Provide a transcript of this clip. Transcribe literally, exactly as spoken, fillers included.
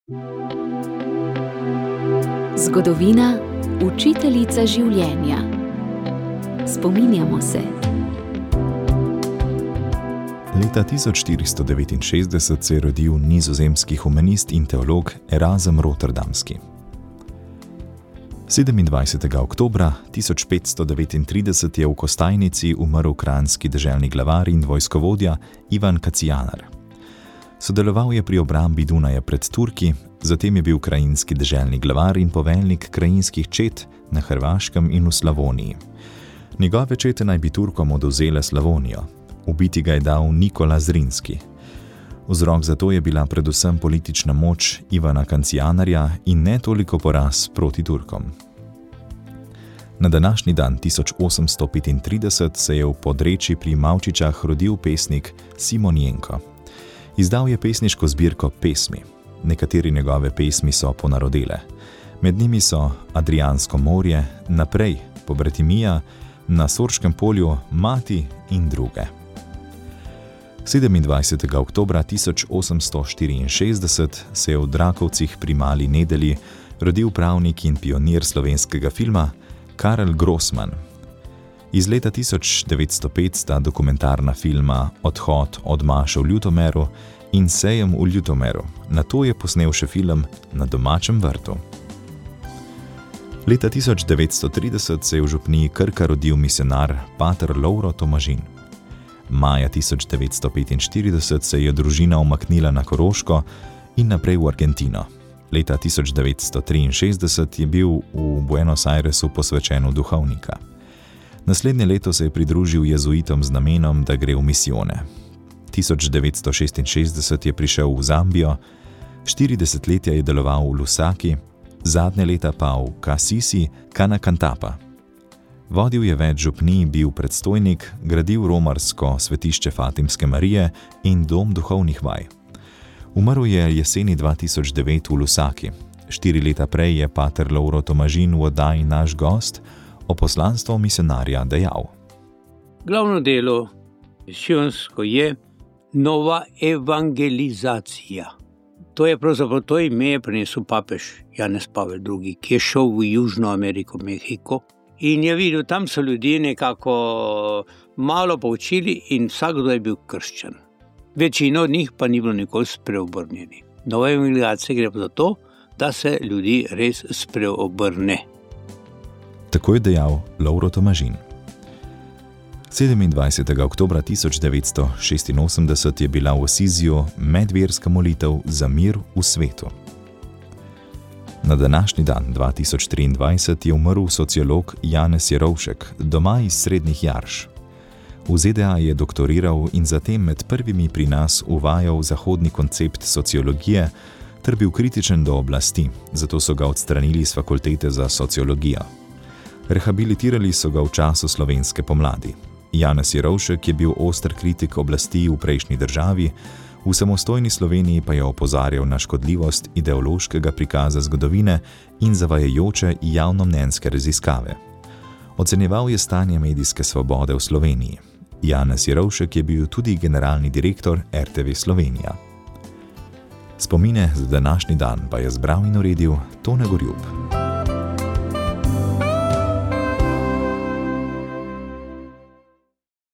Zgodovina, učiteljica življenja. Spominjamo se. Leta tisoč štiristo devetinšestdeset se je rodil nizozemski humanist in teolog Erasem Rotterdamski. sedemindvajsetega oktobra tisoč petsto devetintrideset je v Kostajnici umrl kranjski deželni glavar in vojskovodja Ivan Kacijanar. Sodeloval je pri obrambi Dunaja pred Turki, zatem je bil krajinski deželni glavar in poveljnik krajinskih čet na Hrvaškem in v Slavoniji. Njegove čete naj bi Turkom odvzele Slavonijo. Ubiti ga je dal Nikola Zrinski. Vzrok za to je bila predvsem politična moč Ivana Kacijanarja in ne toliko poraz proti Turkom. Na današnji dan tisoč osemsto petintrideset se je v Podreči pri Mavčičah rodil pesnik Simon Jenko. Izdal je pesniško zbirko Pesmi. Nekateri njegove pesmi so ponarodele. Med njimi so Adrijansko morje, Naprej, Pobretimija, Na Sorškem polju, Mati in druge. sedemindvajsetega oktobra tisoč osemsto štiriinšestdeset se je v Drakovcih pri Mali Nedelji rodil pravnik in pionir slovenskega filma Karel Grossman. Iz leta tisoč devetsto pet sta dokumentarna filma Odhod od Maše v Ljutomeru in Sejem v Ljutomeru, nato je posnel še film Na domačem vrtu. Leta tisoč devetsto trideset se je v župniji Krka rodil misionar pater Lovro Tomažin. Maja tisoč devetsto petinštirideset se je družina umaknila na Koroško in naprej v Argentino. Leta tisoč devetsto triinšestdeset je bil v Buenos Airesu posvečen v duhovnika. Naslednje leto se je pridružil jezuitom z namenom, da gre v misijone. tisoč devetsto šestinšestdeset je prišel v Zambijo, štiri desetletja je deloval v Lusaki, zadnje leta pa v Kasisi Kanakantapa. Vodil je več župnij, bil predstojnik, gradil romarsko svetišče Fatimske Marije in dom duhovnih vaj. Umrl je jeseni dva tisoč devet v Lusaki. Štiri leta prej je pater Lovro Tomažin v oddaji Naš gost o poslanstvu misionarja dejal. Glavno delo misijonsko je nova evangelizacija. To je pravzaprav to ime je prinesel papež Janez Pavel drugi, ki je šel v Južno Ameriko, Mehiko, in je videl, tam so ljudje nekako malo poučili in vsakdo je bil krščan. Večina od njih pa ni bilo nikoli spreobrnjeni. Nova evangelizacija gre pa za to, da se ljudi res spreobrne. Tako je dejal Lovro Tomažin. sedemindvajsetega oktobra tisoč devetsto šestinosemdeset je bila v Asiziju medverska molitev za mir v svetu. Na današnji dan dva tisoč triindvajset je umrl sociolog Janez Jerovšek, doma iz Srednjih Jarš. V Z D A je doktoriral in zatem med prvimi pri nas uvajal zahodni koncept sociologije ter bil kritičen do oblasti, zato so ga odstranili s fakultete za sociologijo. Rehabilitirali so ga v času slovenske pomladi. Janez Jerovšek je bil oster kritik oblasti v prejšnji državi, v samostojni Sloveniji pa je opozarjal na škodljivost ideološkega prikaza zgodovine in zavajajoče javnomnenjske raziskave. Ocenjeval je stanje medijske svobode v Sloveniji. Janez Jerovšek je bil tudi generalni direktor R T V Slovenija. Spomine za današnji dan pa je zbral in uredil Tone Gorjup.